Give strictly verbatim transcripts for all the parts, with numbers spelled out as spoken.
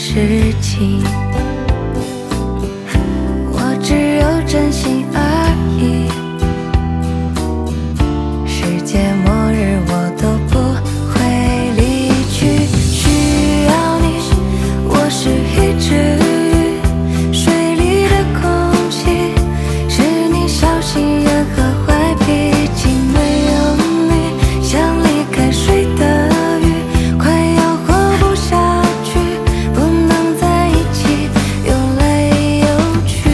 事情，我只有真心而已。世界末日我都不会离去，需要你，我是一只鱼，水里的空气是你小心眼和坏脾气，没有你像离开水的鱼，快要活不下去，不能在一起游来游去。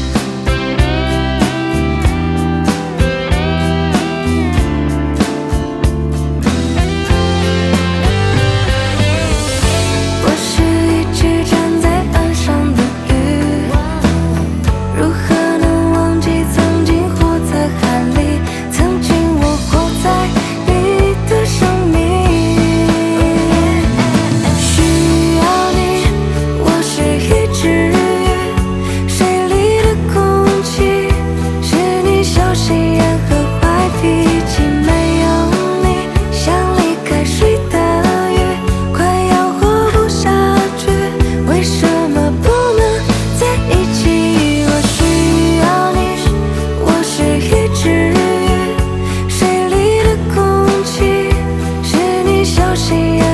我是一只站在岸上的鱼，如何能忘记曾经活在海里，曾经我活在你的生命。需要你，我是一只鱼，水里的空气是你小心眼和坏脾气，没有你像离开水的鱼，快要活不下去，为什么不能在一起？我需要你，我是一只鱼，水里的空气是你小心眼